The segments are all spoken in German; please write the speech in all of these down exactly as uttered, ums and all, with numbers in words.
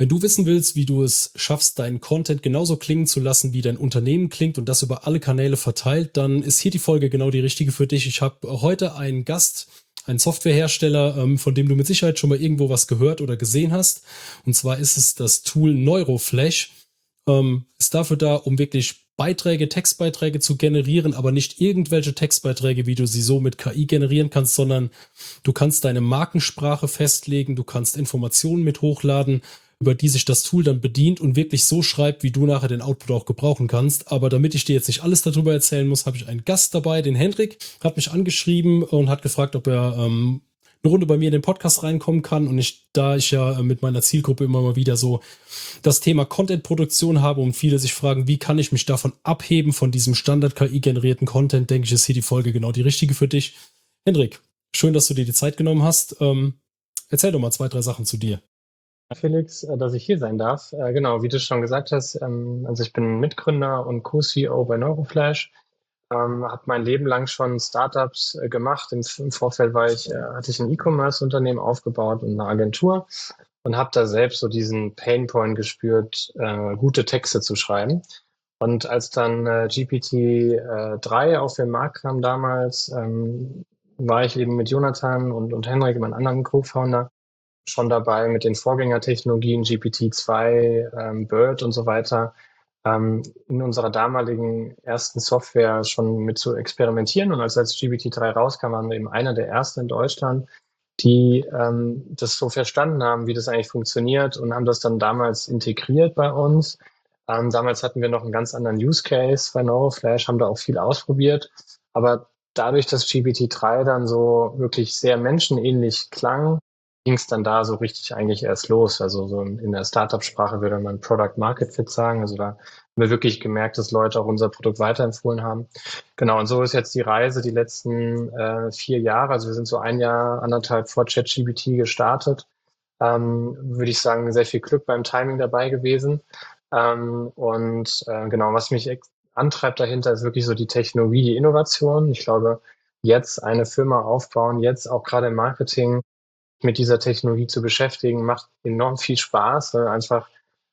Wenn du wissen willst, wie du es schaffst, deinen Content genauso klingen zu lassen, wie dein Unternehmen klingt und das über alle Kanäle verteilt, dann ist hier die Folge genau die richtige für dich. Ich habe heute einen Gast, einen Softwarehersteller, ähm, von dem du mit Sicherheit schon mal irgendwo was gehört oder gesehen hast. Und zwar ist es das Tool Neuroflash. Ähm, ist dafür da, um wirklich Beiträge, Textbeiträge zu generieren, aber nicht irgendwelche Textbeiträge, wie du sie so mit K I generieren kannst, sondern du kannst deine Markensprache festlegen, du kannst Informationen mit hochladen, über die sich das Tool dann bedient und wirklich so schreibt, wie du nachher den Output auch gebrauchen kannst. Aber damit ich dir jetzt nicht alles darüber erzählen muss, habe ich einen Gast dabei, den Hendrik, hat mich angeschrieben und hat gefragt, ob er ähm, eine Runde bei mir in den Podcast reinkommen kann. Und ich, da ich ja äh, mit meiner Zielgruppe immer mal wieder so das Thema Content-Produktion habe und viele sich fragen, wie kann ich mich davon abheben von diesem Standard-K I-generierten Content, denke ich, ist hier die Folge genau die richtige für dich. Hendrik, schön, dass du dir die Zeit genommen hast. Ähm, erzähl doch mal zwei, drei Sachen zu dir. Felix, äh, dass ich hier sein darf. Äh, Genau, wie du schon gesagt hast, ähm, also ich bin Mitgründer und Co-C E O bei Neuroflash, ähm, habe mein Leben lang schon Startups äh, gemacht. Im, Im Vorfeld war ich, äh, hatte ich ein E-Commerce-Unternehmen aufgebaut und eine Agentur und habe da selbst so diesen Painpoint gespürt, äh, gute Texte zu schreiben. Und als dann äh, G P T äh, drei auf den Markt kam damals, ähm, war ich eben mit Jonathan und, und Henrik, meinem anderen Co-Founder, schon dabei mit den Vorgängertechnologien G P T zwei, ähm, BERT und so weiter, ähm, in unserer damaligen ersten Software schon mit zu experimentieren. Und als als G P T drei rauskam, waren wir eben einer der ersten in Deutschland, die ähm, das so verstanden haben, wie das eigentlich funktioniert und haben das dann damals integriert bei uns. Ähm, damals hatten wir noch einen ganz anderen Use Case bei Neuroflash, haben da auch viel ausprobiert. Aber dadurch, dass G P T drei dann so wirklich sehr menschenähnlich klang, ging es dann da so richtig eigentlich erst los. Also so in der Startup-Sprache würde man Product Market Fit sagen. Also da haben wir wirklich gemerkt, dass Leute auch unser Produkt weiterempfohlen haben. Genau, und so ist jetzt die Reise die letzten äh, vier Jahre. Also wir sind so ein Jahr, anderthalb vor ChatGPT gestartet. Ähm, würde ich sagen, sehr viel Glück beim Timing dabei gewesen. Ähm, und äh, genau, was mich antreibt dahinter, ist wirklich so die Technologie, die Innovation. Ich glaube, jetzt eine Firma aufbauen, jetzt auch gerade im Marketing, mit dieser Technologie zu beschäftigen, macht enorm viel Spaß, weil einfach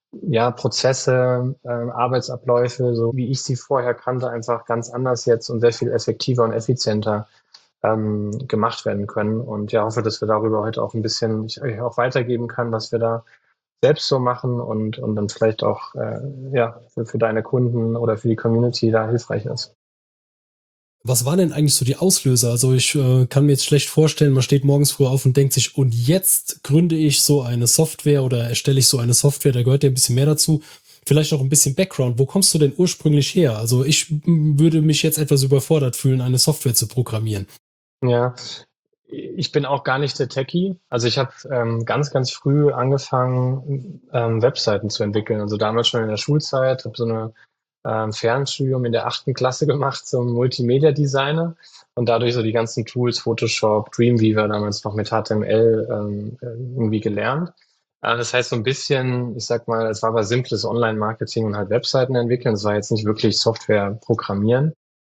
ja Prozesse, äh, Arbeitsabläufe, so wie ich sie vorher kannte, einfach ganz anders jetzt und sehr viel effektiver und effizienter ähm, gemacht werden können. Und ja, hoffe, dass wir darüber heute auch ein bisschen ich euch auch weitergeben kann, was wir da selbst so machen und und dann vielleicht auch äh, ja für, für deine Kunden oder für die Community da hilfreich ist. Was waren denn eigentlich so die Auslöser? Also ich äh, kann mir jetzt schlecht vorstellen, man steht morgens früh auf und denkt sich, und jetzt gründe ich so eine Software oder erstelle ich so eine Software, da gehört ja ein bisschen mehr dazu. Vielleicht auch ein bisschen Background. Wo kommst du denn ursprünglich her? Also ich m, würde mich jetzt etwas überfordert fühlen, eine Software zu programmieren. Ja, ich bin auch gar nicht der Techie. Also ich habe ähm, ganz, ganz früh angefangen, ähm, Webseiten zu entwickeln. Also damals schon in der Schulzeit, habe so eine ähm, Fernstudium in der achten Klasse gemacht zum Multimedia-Designer und dadurch so die ganzen Tools, Photoshop, Dreamweaver, damals noch mit H T M L ähm, äh, irgendwie gelernt. Äh, das heißt so ein bisschen, ich sag mal, es war aber simples Online-Marketing und halt Webseiten entwickeln. Es war jetzt nicht wirklich Software programmieren.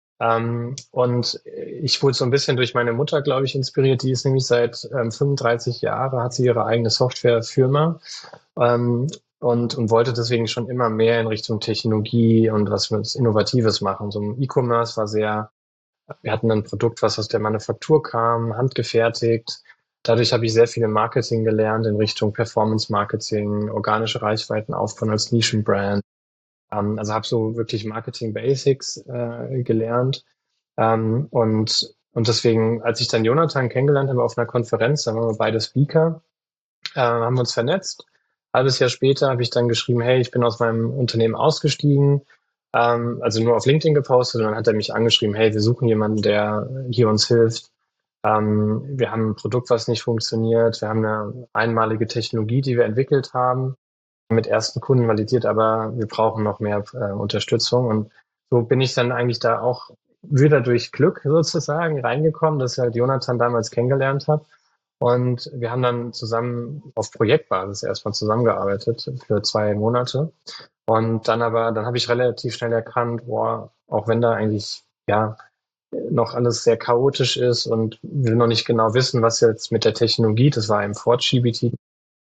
Ähm, und ich wurde so ein bisschen durch meine Mutter, glaube ich, inspiriert. Die ist nämlich seit ähm, fünfunddreißig Jahren, hat sie ihre eigene Softwarefirma ähm, und, und wollte deswegen schon immer mehr in Richtung Technologie und was mit Innovatives machen. So im E-Commerce war sehr, wir hatten ein Produkt, was aus der Manufaktur kam, handgefertigt. Dadurch habe ich sehr viel im Marketing gelernt in Richtung Performance Marketing, organische Reichweiten aufbauen als Nischenbrand. Ähm, also habe so wirklich Marketing Basics äh, gelernt. Ähm, und, und deswegen, als ich dann Jonathan kennengelernt habe auf einer Konferenz, da waren wir beide Speaker, äh, haben wir uns vernetzt. Halbes Jahr später habe ich dann geschrieben, hey, ich bin aus meinem Unternehmen ausgestiegen, ähm, also nur auf LinkedIn gepostet und dann hat er mich angeschrieben, hey, wir suchen jemanden, der hier uns hilft. Ähm, wir haben ein Produkt, was nicht funktioniert. Wir haben eine einmalige Technologie, die wir entwickelt haben, mit ersten Kunden validiert, aber wir brauchen noch mehr äh, Unterstützung. Und so bin ich dann eigentlich da auch wieder durch Glück sozusagen reingekommen, dass ich halt Jonathan damals kennengelernt habe. Und wir haben dann zusammen auf Projektbasis erstmal zusammengearbeitet für zwei Monate. Und dann aber, dann habe ich relativ schnell erkannt, boah, auch wenn da eigentlich ja noch alles sehr chaotisch ist und wir noch nicht genau wissen, was jetzt mit der Technologie, das war im vor G P T,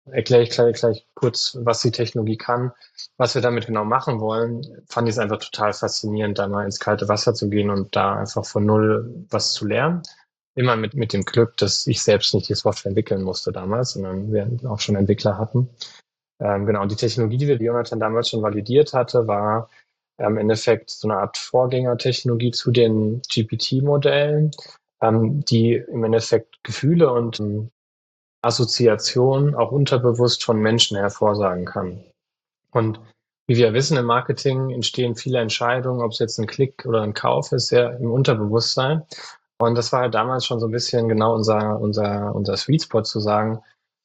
erkläre ich gleich, gleich kurz, was die Technologie kann. Was wir damit genau machen wollen, fand ich es einfach total faszinierend, da mal ins kalte Wasser zu gehen und da einfach von null was zu lernen. Immer mit, mit dem Glück, dass ich selbst nicht die Software entwickeln musste damals, sondern wir auch schon Entwickler hatten. Ähm, genau, und die Technologie, die wir Jonathan damals schon validiert hatte, war ähm, im Endeffekt so eine Art Vorgängertechnologie zu den G P T-Modellen, ähm, die im Endeffekt Gefühle und ähm, Assoziationen auch unterbewusst von Menschen hervorsagen kann. Und wie wir wissen, im Marketing entstehen viele Entscheidungen, ob es jetzt ein Klick oder ein Kauf ist, sehr im Unterbewusstsein. Und das war halt damals schon so ein bisschen genau unser, unser, unser Sweet Spot zu sagen,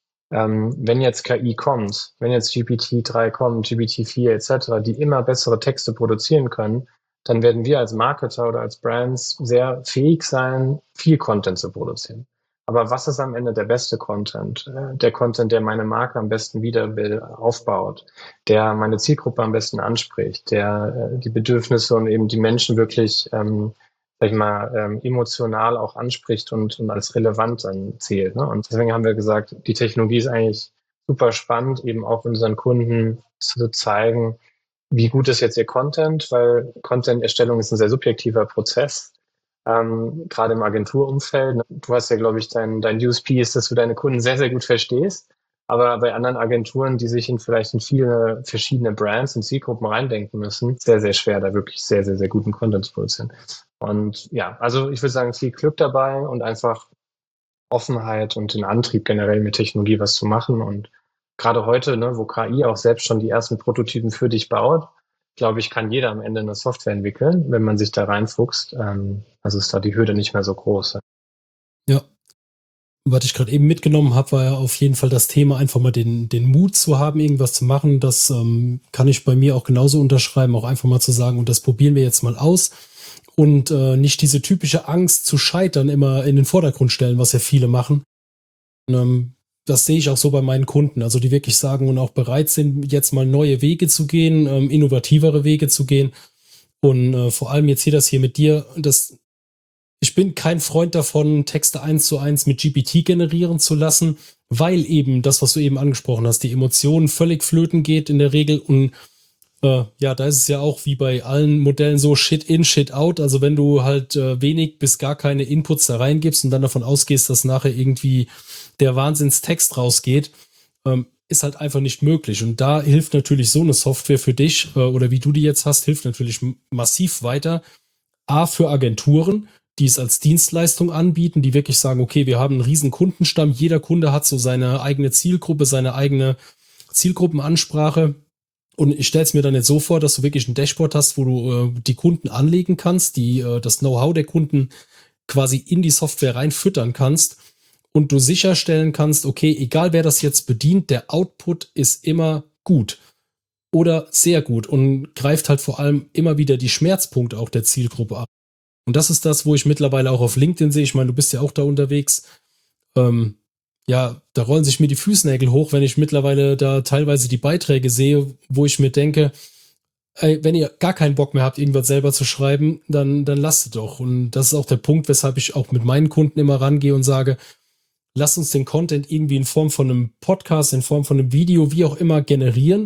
ähm, wenn jetzt K I kommt, wenn jetzt G P T drei kommt, G P T vier et cetera, die immer bessere Texte produzieren können, dann werden wir als Marketer oder als Brands sehr fähig sein, viel Content zu produzieren. Aber was ist am Ende der beste Content? Äh, Der Content, der meine Marke am besten wieder will, aufbaut, der meine Zielgruppe am besten anspricht, der äh, die Bedürfnisse und eben die Menschen wirklich ähm, sag ich mal, ähm, emotional auch anspricht und, und als relevant dann zählt. Ne? Und deswegen haben wir gesagt, die Technologie ist eigentlich super spannend, eben auch unseren Kunden zu zeigen, wie gut ist jetzt ihr Content, weil Content-Erstellung ist ein sehr subjektiver Prozess, ähm, gerade im Agenturumfeld. Du hast ja, glaube ich, dein, dein U S P ist, dass du deine Kunden sehr, sehr gut verstehst. Aber bei anderen Agenturen, die sich in vielleicht in viele verschiedene Brands und Zielgruppen reindenken müssen, sehr, sehr schwer, da wirklich sehr, sehr, sehr guten Content zu produzieren. Und ja, also ich würde sagen, viel Glück dabei und einfach Offenheit und den Antrieb generell mit Technologie was zu machen. Und gerade heute, ne, wo K I auch selbst schon die ersten Prototypen für dich baut, glaube ich, kann jeder am Ende eine Software entwickeln, wenn man sich da reinfuchst. Ähm, also ist da die Hürde nicht mehr so groß. Ja. Was ich gerade eben mitgenommen habe, war ja auf jeden Fall das Thema, einfach mal den, den Mut zu haben, irgendwas zu machen. Das ähm, kann ich bei mir auch genauso unterschreiben, auch einfach mal zu sagen, und das probieren wir jetzt mal aus. Und äh, nicht diese typische Angst zu scheitern immer in den Vordergrund stellen, was ja viele machen. Und, ähm, das sehe ich auch so bei meinen Kunden, also die wirklich sagen und auch bereit sind, jetzt mal neue Wege zu gehen, ähm, innovativere Wege zu gehen. Und äh, vor allem jetzt hier das hier mit dir, das ich bin kein Freund davon, Texte eins zu eins mit G P T generieren zu lassen, weil eben das, was du eben angesprochen hast, die Emotionen völlig flöten geht in der Regel. Und äh, ja, da ist es ja auch wie bei allen Modellen so Shit in, Shit out. Also wenn du halt äh, wenig bis gar keine Inputs da reingibst und dann davon ausgehst, dass nachher irgendwie der Wahnsinnstext rausgeht, ähm, ist halt einfach nicht möglich. Und da hilft natürlich so eine Software für dich äh, oder wie du die jetzt hast, hilft natürlich massiv weiter. A, für Agenturen, die es als Dienstleistung anbieten, die wirklich sagen, okay, wir haben einen riesen Kundenstamm, jeder Kunde hat so seine eigene Zielgruppe, seine eigene Zielgruppenansprache. Und ich stelle es mir dann jetzt so vor, dass du wirklich ein Dashboard hast, wo du äh, die Kunden anlegen kannst, die äh, das Know-how der Kunden quasi in die Software reinfüttern kannst und du sicherstellen kannst, okay, egal wer das jetzt bedient, der Output ist immer gut oder sehr gut und greift halt vor allem immer wieder die Schmerzpunkte auch der Zielgruppe ab. Und das ist das, wo ich mittlerweile auch auf LinkedIn sehe. Ich meine, du bist ja auch da unterwegs. Ähm, ja, da rollen sich mir die Fußnägel hoch, wenn ich mittlerweile da teilweise die Beiträge sehe, wo ich mir denke, ey, wenn ihr gar keinen Bock mehr habt, irgendwas selber zu schreiben, dann, dann lasst es doch. Und das ist auch der Punkt, weshalb ich auch mit meinen Kunden immer rangehe und sage, lasst uns den Content irgendwie in Form von einem Podcast, in Form von einem Video, wie auch immer generieren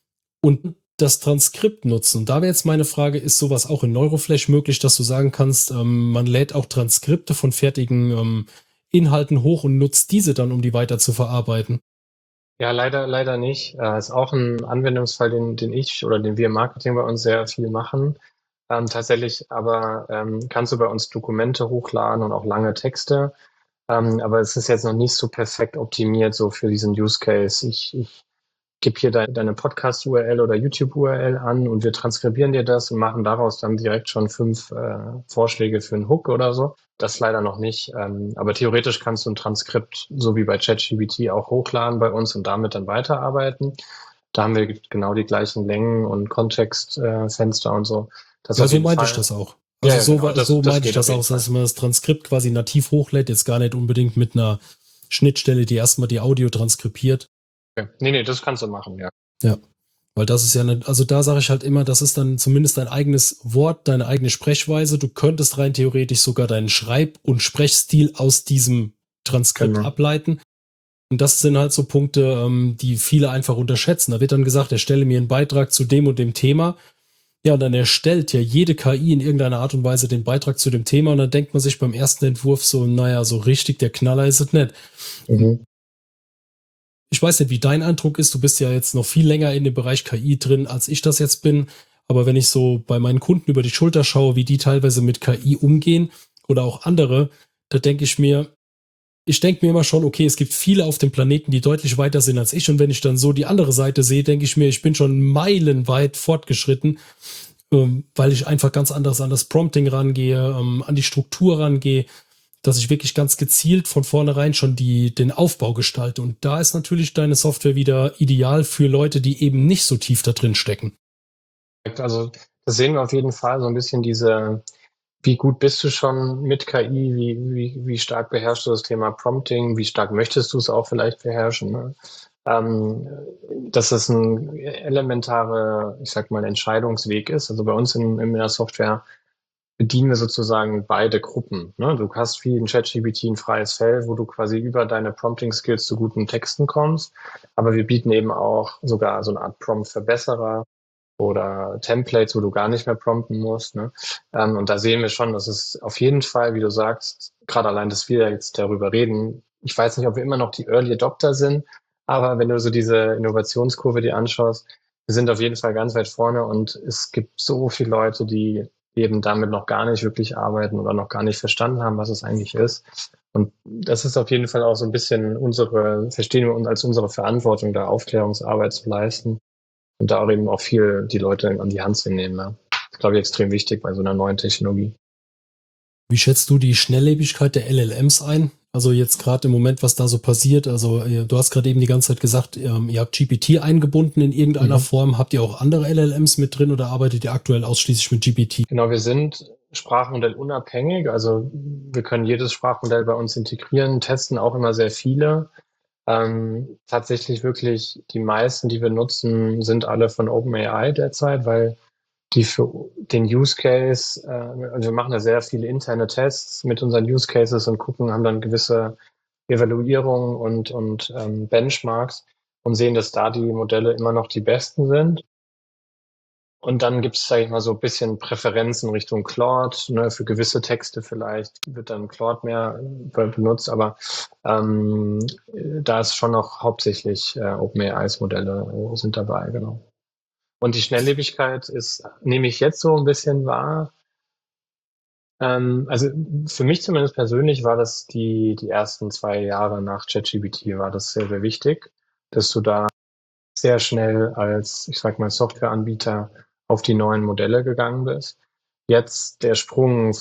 und das Transkript nutzen. Und da wäre jetzt meine Frage, ist sowas auch in Neuroflash möglich, dass du sagen kannst, ähm, man lädt auch Transkripte von fertigen ähm, Inhalten hoch und nutzt diese dann, um die weiter zu verarbeiten? Ja, leider, leider nicht. Äh, ist auch ein Anwendungsfall, den, den ich oder den wir im Marketing bei uns sehr viel machen. Ähm, tatsächlich aber ähm, kannst du bei uns Dokumente hochladen und auch lange Texte. Ähm, aber es ist jetzt noch nicht so perfekt optimiert so für diesen Use Case. Ich, ich gib hier deine, deine Podcast-U R L oder YouTube-U R L an und wir transkribieren dir das und machen daraus dann direkt schon fünf äh, Vorschläge für einen Hook oder so. Das leider noch nicht. Ähm, aber theoretisch kannst du ein Transkript, so wie bei ChatGPT, auch hochladen bei uns und damit dann weiterarbeiten. Da haben wir genau die gleichen Längen und Kontextfenster äh, und so. Das Ja, auf so jeden meinte Fall. ich das auch. Ja, Also ja, so, genau. Das, so das meinte ich geht auf das jeden auch, Fall. dass man das Transkript quasi nativ hochlädt, jetzt gar nicht unbedingt mit einer Schnittstelle, die erstmal die Audio transkribiert. Okay. Nee, nee, das kannst du machen, ja. Ja, weil das ist ja nicht, also da sage ich halt immer, das ist dann zumindest dein eigenes Wort, deine eigene Sprechweise. Du könntest rein theoretisch sogar deinen Schreib- und Sprechstil aus diesem Transkript Genau. ableiten. Und das sind halt so Punkte, ähm, die viele einfach unterschätzen. Da wird dann gesagt, erstelle mir einen Beitrag zu dem und dem Thema. Ja, und dann erstellt ja jede K I in irgendeiner Art und Weise den Beitrag zu dem Thema und dann denkt man sich beim ersten Entwurf so, naja, so richtig der Knaller ist es nicht. Mhm. Ich weiß nicht, wie dein Eindruck ist. Du bist ja jetzt noch viel länger in dem Bereich K I drin, als ich das jetzt bin. Aber wenn ich so bei meinen Kunden über die Schulter schaue, wie die teilweise mit K I umgehen oder auch andere, da denke ich mir, ich denke mir immer schon, okay, es gibt viele auf dem Planeten, die deutlich weiter sind als ich. Und wenn ich dann so die andere Seite sehe, denke ich mir, ich bin schon meilenweit fortgeschritten, ähm, weil ich einfach ganz anders an das Prompting rangehe, ähm, an die Struktur rangehe, dass ich wirklich ganz gezielt von vornherein schon die, den Aufbau gestalte. Und da ist natürlich deine Software wieder ideal für Leute, die eben nicht so tief da drin stecken. Also das sehen wir auf jeden Fall, so ein bisschen diese, wie gut bist du schon mit K I, wie, wie, wie stark beherrschst du das Thema Prompting, wie stark möchtest du es auch vielleicht beherrschen, ne? Ähm, dass das ein elementarer, ich sag mal, Entscheidungsweg ist. Also bei uns in, in der Software bedienen wir sozusagen beide Gruppen, ne? Du hast wie in ChatGPT ein freies Feld, wo du quasi über deine Prompting-Skills zu guten Texten kommst. Aber wir bieten eben auch sogar so eine Art Prompt-Verbesserer oder Templates, wo du gar nicht mehr prompten musst, ne? Ähm, und da sehen wir schon, dass es auf jeden Fall, wie du sagst, gerade allein, dass wir jetzt darüber reden, ich weiß nicht, ob wir immer noch die Early Adopter sind, aber wenn du so diese Innovationskurve dir anschaust, wir sind auf jeden Fall ganz weit vorne und es gibt so viele Leute, die eben damit noch gar nicht wirklich arbeiten oder noch gar nicht verstanden haben, was es eigentlich ist. Und das ist auf jeden Fall auch so ein bisschen unsere, verstehen wir uns als unsere Verantwortung, da Aufklärungsarbeit zu leisten und da auch eben auch viel die Leute an die Hand zu nehmen. Ja. Das ist, glaube ich, extrem wichtig bei so einer neuen Technologie. Wie schätzt du die Schnelllebigkeit der L L Ms ein? Also jetzt gerade im Moment, was da so passiert. Also du hast gerade eben die ganze Zeit gesagt, ähm, ihr habt G P T eingebunden in irgendeiner Mhm. Form. Habt ihr auch andere L L Ms mit drin oder arbeitet ihr aktuell ausschließlich mit G P T? Genau, wir sind sprachmodellunabhängig. Also wir können jedes Sprachmodell bei uns integrieren, testen auch immer sehr viele. Ähm, tatsächlich wirklich die meisten, die wir nutzen, sind alle von OpenAI derzeit, weil die für den Use Case, äh, also wir machen da sehr viele interne Tests mit unseren Use Cases und gucken, haben dann gewisse Evaluierungen und, und ähm, Benchmarks und sehen, dass da die Modelle immer noch die besten sind. Und dann gibt es, sage ich mal, so ein bisschen Präferenzen Richtung Claude. Ne? Für gewisse Texte vielleicht wird dann Claude mehr äh, benutzt, aber ähm, da ist schon noch hauptsächlich äh, OpenAIs Modelle äh, sind dabei, genau. Und die Schnelllebigkeit ist, nehme ich jetzt so ein bisschen wahr. Ähm, also für mich zumindest persönlich war das die, die ersten zwei Jahre nach ChatGPT war das sehr, sehr wichtig, dass du da sehr schnell als, ich sag mal, Softwareanbieter auf die neuen Modelle gegangen bist. Jetzt der Sprung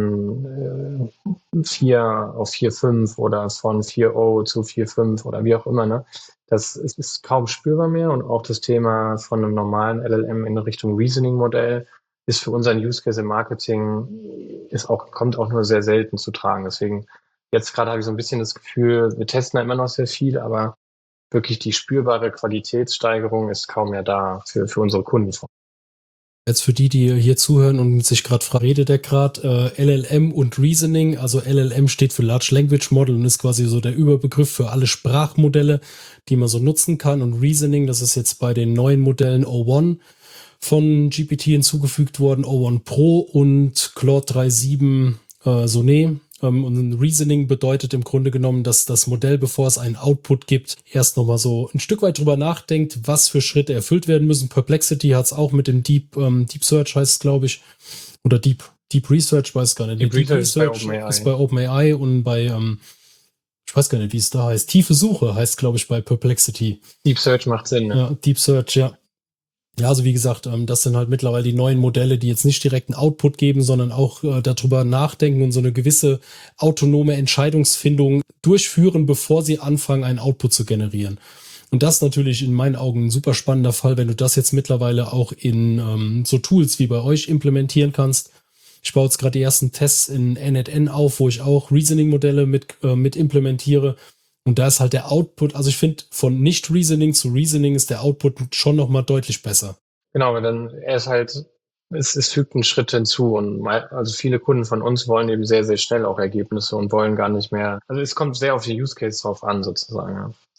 von äh, vier auf vier Punkt fünf oder von vier Punkt null zu vier Punkt fünf oder wie auch immer, ne? Das ist, ist kaum spürbar mehr und auch das Thema von einem normalen L L M in Richtung Reasoning-Modell ist für unseren Use Case im Marketing ist auch, kommt auch nur sehr selten zu tragen. Deswegen jetzt gerade habe ich so ein bisschen das Gefühl, wir testen da immer noch sehr viel, aber wirklich die spürbare Qualitätssteigerung ist kaum mehr da für, für unsere Kunden. Jetzt für die, die hier zuhören und sich gerade fragen, redet der gerade äh, L L M und Reasoning. Also L L M steht für Large Language Model und ist quasi so der Überbegriff für alle Sprachmodelle, die man so nutzen kann. Und Reasoning, das ist jetzt bei den neuen Modellen O eins von G P T hinzugefügt worden, O eins Pro und Claude drei Punkt sieben äh, Sonnet. Ähm, und Reasoning bedeutet im Grunde genommen, dass das Modell, bevor es einen Output gibt, erst nochmal so ein Stück weit drüber nachdenkt, was für Schritte erfüllt werden müssen. Perplexity hat es auch mit dem Deep, ähm, Deep Search heißt es, glaube ich, oder Deep, Deep Research, weiß gar nicht. Deep, Deep Research, Research ist bei OpenAI. ist bei OpenAI und bei, ähm, ich weiß gar nicht, wie es da heißt. Tiefe Suche heißt, glaube ich, bei Perplexity. Deep Search macht Sinn, ne? Ja, Deep Search, ja. Ja, also wie gesagt, ähm, das sind halt mittlerweile die neuen Modelle, die jetzt nicht direkt einen Output geben, sondern auch äh, darüber nachdenken und so eine gewisse autonome Entscheidungsfindung durchführen, bevor sie anfangen, einen Output zu generieren. Und das ist natürlich in meinen Augen ein super spannender Fall, wenn du das jetzt mittlerweile auch in ähm, so Tools wie bei euch implementieren kannst. Ich baue jetzt gerade die ersten Tests in N N N auf, wo ich auch Reasoning-Modelle mit, äh, mit implementiere. Und da ist halt der Output, also ich finde, von Nicht-Reasoning zu Reasoning ist der Output schon nochmal deutlich besser. Genau, aber dann, er ist halt, es, es fügt einen Schritt hinzu und mei- also viele Kunden von uns wollen eben sehr, sehr schnell auch Ergebnisse und wollen gar nicht mehr, also es kommt sehr auf die Use Case drauf an, sozusagen, ja.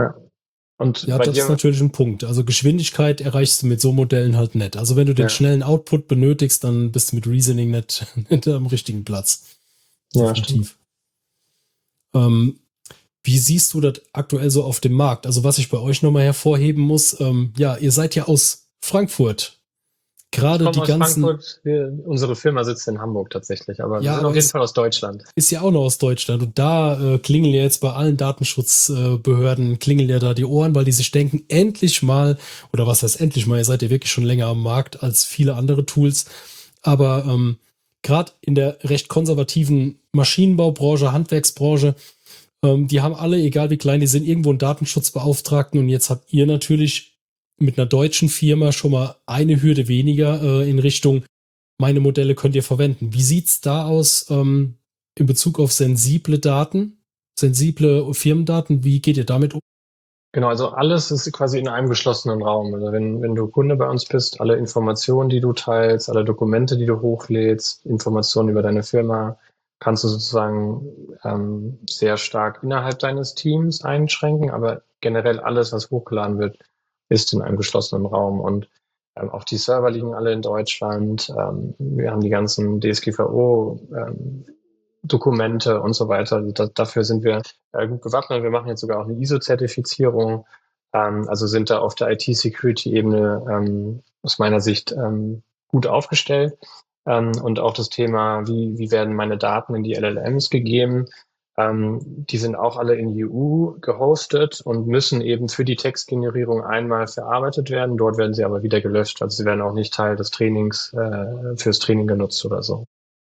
Ja. Und Ja, bei das ist dir, natürlich ein Punkt. Also Geschwindigkeit erreichst du mit so Modellen halt nicht. Also wenn du den ja, schnellen Output benötigst, dann bist du mit Reasoning nicht, nicht am richtigen Platz. ja, stimmt. Definitiv. Ähm, Wie siehst du das aktuell so auf dem Markt? Also was ich bei euch nochmal hervorheben muss, ähm, ja, ihr seid ja aus Frankfurt. Ich Gerade komme die aus ganzen, Frankfurt. Wir, unsere Firma sitzt in Hamburg tatsächlich, aber wir ja, sind auf aber jeden es Fall aus Deutschland. ist ja auch noch aus Deutschland und da äh, klingeln ja jetzt bei allen Datenschutzbehörden, äh, klingeln ja da die Ohren, weil die sich denken, endlich mal, oder was heißt endlich mal, ihr seid ja wirklich schon länger am Markt als viele andere Tools, aber ähm, gerade in der recht konservativen Maschinenbaubranche, Handwerksbranche, ähm, die haben alle, egal wie klein die sind, irgendwo einen Datenschutzbeauftragten und jetzt habt ihr natürlich mit einer deutschen Firma schon mal eine Hürde weniger äh, in Richtung, meine Modelle könnt ihr verwenden. Wie sieht's da aus ähm, in Bezug auf sensible Daten, sensible Firmendaten? Wie geht ihr damit um? Genau, also alles ist quasi in einem geschlossenen Raum. Also wenn, wenn du Kunde bei uns bist, alle Informationen, die du teilst, alle Dokumente, die du hochlädst, Informationen über deine Firma, kannst du sozusagen ähm, sehr stark innerhalb deines Teams einschränken, aber generell alles, was hochgeladen wird, ist in einem geschlossenen Raum. Und ähm, auch die Server liegen alle in Deutschland. Ähm, wir haben die ganzen D S G V O ähm, Dokumente und so weiter. Also da, dafür sind wir äh, gut gewappnet. Wir machen jetzt sogar auch eine I S O-Zertifizierung. Ähm, also sind da auf der I T-Security-Ebene ähm, aus meiner Sicht ähm, gut aufgestellt. Ähm, und auch das Thema, wie, wie werden meine Daten in die L L Ms gegeben? Ähm, die sind auch alle in E U gehostet und müssen eben für die Textgenerierung einmal verarbeitet werden. Dort werden sie aber wieder gelöscht. Also sie werden auch nicht Teil des Trainings, äh, fürs Training genutzt oder so.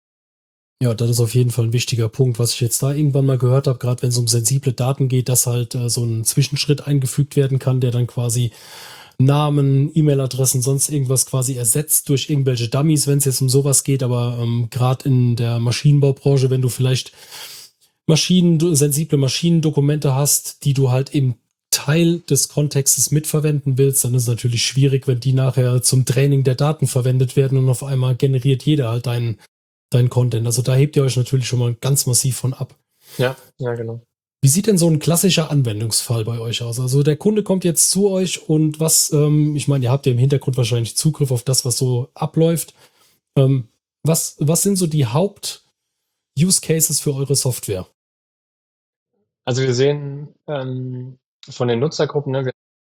Ja, das ist auf jeden Fall ein wichtiger Punkt, was ich jetzt da irgendwann mal gehört habe, gerade wenn es um sensible Daten geht, dass halt äh, so ein Zwischenschritt eingefügt werden kann, der dann quasi Namen, E-Mail-Adressen, sonst irgendwas quasi ersetzt durch irgendwelche Dummies, wenn es jetzt um sowas geht. Aber ähm, gerade in der Maschinenbaubranche, wenn du vielleicht Maschinen, sensible Maschinendokumente hast, die du halt im Teil des Kontextes mitverwenden willst, dann ist es natürlich schwierig, wenn die nachher zum Training der Daten verwendet werden und auf einmal generiert jeder halt deinen dein Content. Also da hebt ihr euch natürlich schon mal ganz massiv von ab. Ja, ja, genau. Wie sieht denn so ein klassischer Anwendungsfall bei euch aus? Also der Kunde kommt jetzt zu euch und was, ähm, ich meine, ihr habt ja im Hintergrund wahrscheinlich Zugriff auf das, was so abläuft. Ähm, was, was sind so die Haupt-Use-Cases für eure Software? Also wir sehen ähm, von den Nutzergruppen, ne, wir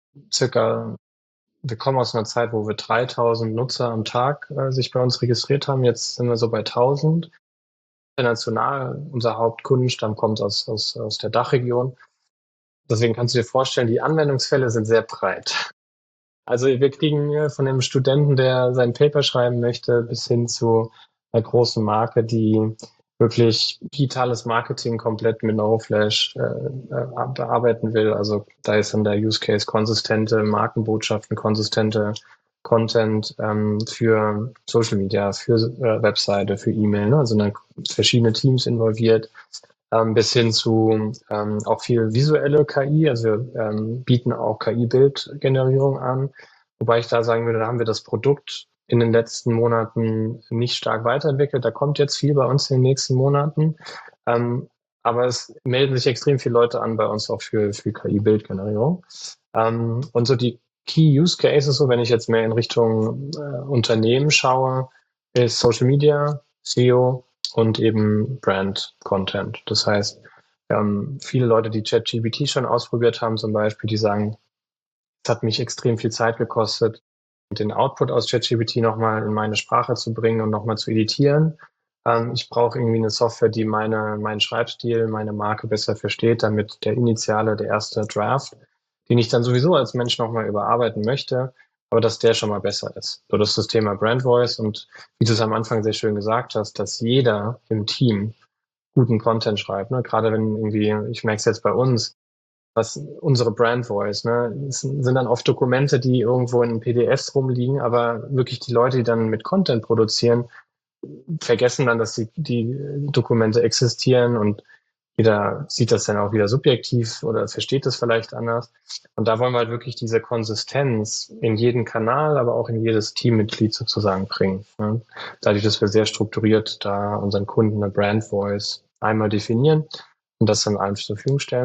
circa, wir kommen aus einer Zeit, wo wir dreitausend Nutzer am Tag äh, sich bei uns registriert haben. Jetzt sind wir so bei tausend. International, unser Hauptkundenstamm kommt aus, aus, aus der Dachregion. Deswegen kannst du dir vorstellen, die Anwendungsfälle sind sehr breit. Also wir kriegen äh, von dem Studenten, der sein Paper schreiben möchte, bis hin zu einer großen Marke, die wirklich digitales Marketing komplett mit NoFlash äh, äh, bearbeiten will. Also da ist dann der Use Case konsistente Markenbotschaften, konsistente Content ähm, für Social Media, für äh, Webseite, für E-Mail. Ne? Also dann verschiedene Teams involviert, ähm, bis hin zu ähm, auch viel visuelle K I. Also wir ähm, bieten auch K I-Bildgenerierung an. Wobei ich da sagen würde, da haben wir das Produkt in den letzten Monaten nicht stark weiterentwickelt. Da kommt jetzt viel bei uns in den nächsten Monaten. Ähm, aber es melden sich extrem viele Leute an bei uns auch für, für K I-Bildgenerierung. Ähm, und so die Key Use Cases, so wenn ich jetzt mehr in Richtung äh, Unternehmen schaue, ist Social Media, S E O und eben Brand Content. Das heißt, wir haben viele Leute, die ChatGPT schon ausprobiert haben, zum Beispiel, die sagen, es hat mich extrem viel Zeit gekostet, den Output aus ChatGPT nochmal in meine Sprache zu bringen und nochmal zu editieren. Ähm, ich brauche irgendwie eine Software, die meine, meinen Schreibstil, meine Marke besser versteht, damit der initiale, der erste Draft, den ich dann sowieso als Mensch nochmal überarbeiten möchte, aber dass der schon mal besser ist. So, das ist das Thema Brand Voice und wie du es am Anfang sehr schön gesagt hast, dass jeder im Team guten Content schreibt. Ne? Gerade wenn irgendwie, ich merke es jetzt bei uns, was unsere Brand Voice, ne, es sind dann oft Dokumente, die irgendwo in P D Fs rumliegen, aber wirklich die Leute, die dann mit Content produzieren, vergessen dann, dass die, die Dokumente existieren und jeder sieht das dann auch wieder subjektiv oder versteht das vielleicht anders. Und da wollen wir halt wirklich diese Konsistenz in jeden Kanal, aber auch in jedes Teammitglied sozusagen bringen. Ne? Dadurch, dass wir sehr strukturiert da unseren Kunden eine Brand Voice einmal definieren und das dann allen zur Verfügung stellen.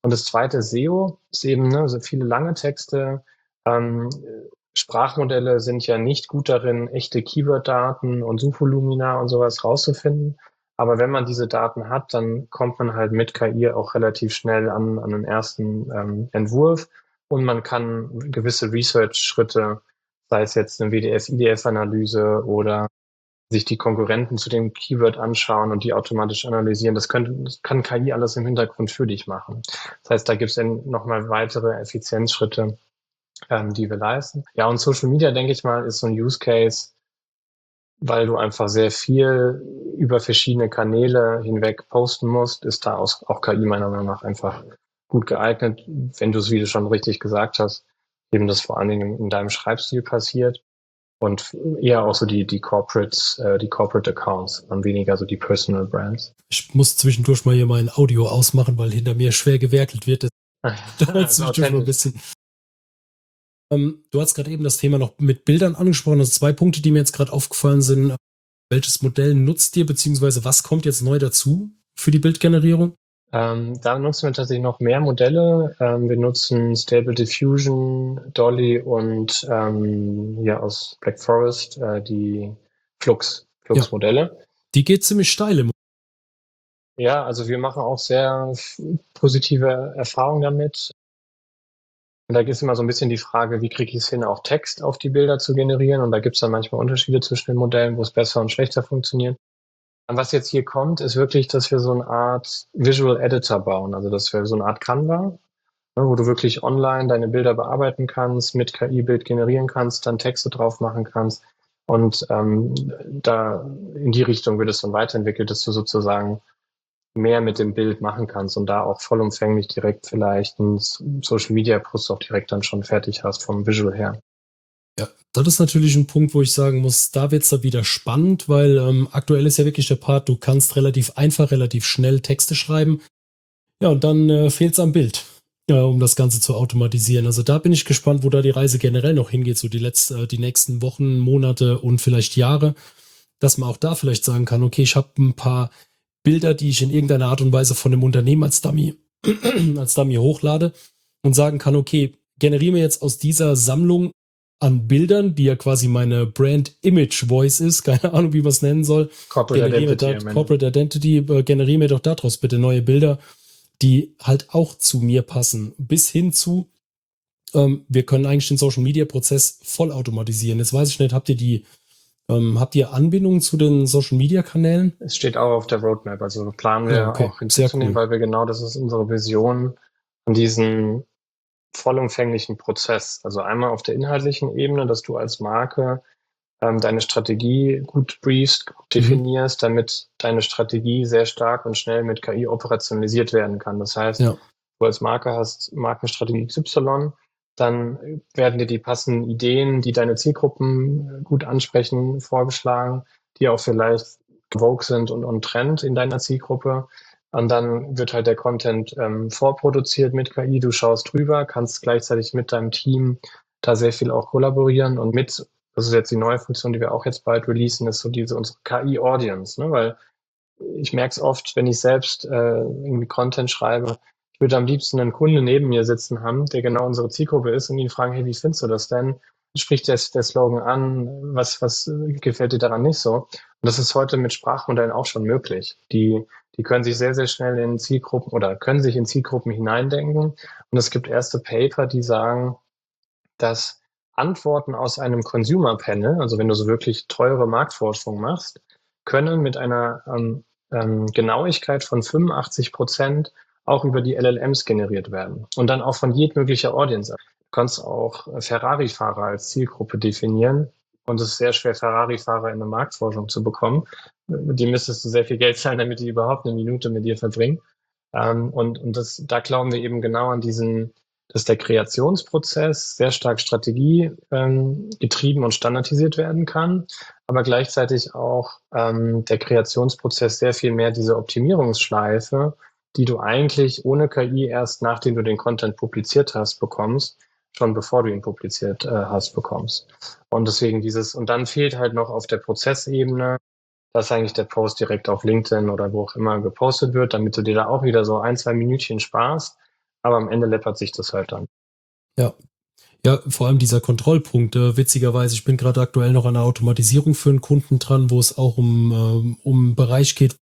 Und das zweite S E O ist eben, ne, so viele lange Texte. Ähm, Sprachmodelle sind ja nicht gut darin, echte Keyword-Daten und Suchvolumina und sowas rauszufinden. Aber wenn man diese Daten hat, dann kommt man halt mit K I auch relativ schnell an, an den ersten ähm, Entwurf und man kann gewisse Research-Schritte, sei es jetzt eine W D F-I D F-Analyse oder sich die Konkurrenten zu dem Keyword anschauen und die automatisch analysieren. Das, könnte, das kann K I alles im Hintergrund für dich machen. Das heißt, da gibt es dann nochmal weitere Effizienzschritte, ähm, die wir leisten. Ja, und Social Media, denke ich mal, ist so ein Use Case, weil du einfach sehr viel über verschiedene Kanäle hinweg posten musst, ist da auch, auch K I meiner Meinung nach einfach gut geeignet, wenn du es, wie du schon richtig gesagt hast, eben das vor allen Dingen in deinem Schreibstil passiert und eher auch so die, die Corporates, äh, die Corporate Accounts und weniger so die Personal Brands. Ich muss zwischendurch mal hier mein Audio ausmachen, weil hinter mir schwer gewerkelt wird. Das dauert zwischendurch mal ein bisschen. Ähm, du hast gerade eben das Thema noch mit Bildern angesprochen. Also zwei Punkte, die mir jetzt gerade aufgefallen sind. Welches Modell nutzt ihr, beziehungsweise was kommt jetzt neu dazu für die Bildgenerierung? Ähm, da nutzen wir tatsächlich noch mehr Modelle. Ähm, wir nutzen Stable Diffusion, Dolly und ähm, hier aus Black Forest äh, die Flux, Flux-Modelle. Ja, die geht ziemlich steil im Ja, also wir machen auch sehr positive Erfahrungen damit. Und da ist immer so ein bisschen die Frage, wie kriege ich es hin, auch Text auf die Bilder zu generieren? Und da gibt es dann manchmal Unterschiede zwischen den Modellen, wo es besser und schlechter funktioniert. Und was jetzt hier kommt, ist wirklich, dass wir so eine Art Visual Editor bauen. Also dass wir so eine Art Canva, ne, wo du wirklich online deine Bilder bearbeiten kannst, mit K I-Bild generieren kannst, dann Texte drauf machen kannst. Und ähm, da in die Richtung wird es dann weiterentwickelt, dass du sozusagen mehr mit dem Bild machen kannst und da auch vollumfänglich direkt vielleicht einen Social-Media-Post auch direkt dann schon fertig hast vom Visual her. Ja, das ist natürlich ein Punkt, wo ich sagen muss, da wird's da wieder spannend, weil ähm, aktuell ist ja wirklich der Part, du kannst relativ einfach, relativ schnell Texte schreiben. Ja, und dann äh, fehlt's am Bild, ja, um das Ganze zu automatisieren. Also da bin ich gespannt, wo da die Reise generell noch hingeht, so die letzte, die nächsten Wochen, Monate und vielleicht Jahre, dass man auch da vielleicht sagen kann, okay, ich habe ein paar Bilder, die ich in irgendeiner Art und Weise von dem Unternehmen als Dummy, als Dummy hochlade und sagen kann, okay, generiere mir jetzt aus dieser Sammlung an Bildern, die ja quasi meine Brand Image Voice ist, keine Ahnung, wie man es nennen soll. Corporate generiere Identity. Dat, Corporate Identity, äh, generiere mir doch daraus bitte neue Bilder, die halt auch zu mir passen. Bis hin zu, ähm, wir können eigentlich den Social Media Prozess voll automatisieren. Jetzt weiß ich nicht, habt ihr die Ähm, habt ihr Anbindungen zu den Social-Media-Kanälen? Es steht auch auf der Roadmap, also planen wir ja, okay. auch hinzuzunehmen, cool. Weil wir genau, das ist unsere Vision von diesem vollumfänglichen Prozess. Also einmal auf der inhaltlichen Ebene, dass du als Marke ähm, deine Strategie gut briefst, gut definierst, mhm. damit deine Strategie sehr stark und schnell mit K I operationalisiert werden kann. Das heißt, ja. du als Marke hast Markenstrategie X Y, dann werden dir die passenden Ideen, die deine Zielgruppen gut ansprechen, vorgeschlagen, die auch vielleicht vogue sind und on Trend in deiner Zielgruppe. Und dann wird halt der Content ähm, vorproduziert mit K I. Du schaust drüber, kannst gleichzeitig mit deinem Team da sehr viel auch kollaborieren und mit, das ist jetzt die neue Funktion, die wir auch jetzt bald releasen, ist so diese unsere K I-Audience, ne? Weil ich merke es oft, wenn ich selbst äh, irgendwie Content schreibe, ich würde am liebsten einen Kunden neben mir sitzen haben, der genau unsere Zielgruppe ist und ihn fragen, hey, wie findest du das denn? Spricht der, der Slogan an? Was, was gefällt dir daran nicht so? Und das ist heute mit Sprachmodellen auch schon möglich. Die, die können sich sehr, sehr schnell in Zielgruppen oder können sich in Zielgruppen hineindenken. Und es gibt erste Paper, die sagen, dass Antworten aus einem Consumer Panel, also wenn du so wirklich teure Marktforschung machst, können mit einer ähm, ähm, Genauigkeit von fünfundachtzig Prozent auch über die L L Ms generiert werden. Und dann auch von jedmöglicher Audience. Du kannst auch Ferrari-Fahrer als Zielgruppe definieren. Und es ist sehr schwer, Ferrari-Fahrer in eine Marktforschung zu bekommen. Die müsstest du sehr viel Geld zahlen, damit die überhaupt eine Minute mit dir verbringen. Ähm, und und das, da glauben wir eben genau an diesen, dass der Kreationsprozess sehr stark Strategie ähm, getrieben und standardisiert werden kann, aber gleichzeitig auch ähm, der Kreationsprozess sehr viel mehr diese Optimierungsschleife, die du eigentlich ohne K I erst nachdem du den Content publiziert hast, bekommst, schon bevor du ihn publiziert äh, hast, bekommst. Und deswegen dieses, und dann fehlt halt noch auf der Prozessebene, dass eigentlich der Post direkt auf LinkedIn oder wo auch immer gepostet wird, damit du dir da auch wieder so ein, zwei Minütchen sparst. Aber am Ende läppert sich das halt dann. Ja. Ja, vor allem dieser Kontrollpunkt. Äh, witzigerweise, ich bin gerade aktuell noch an der Automatisierung für einen Kunden dran, wo es auch um, ähm, um einen Bereich geht,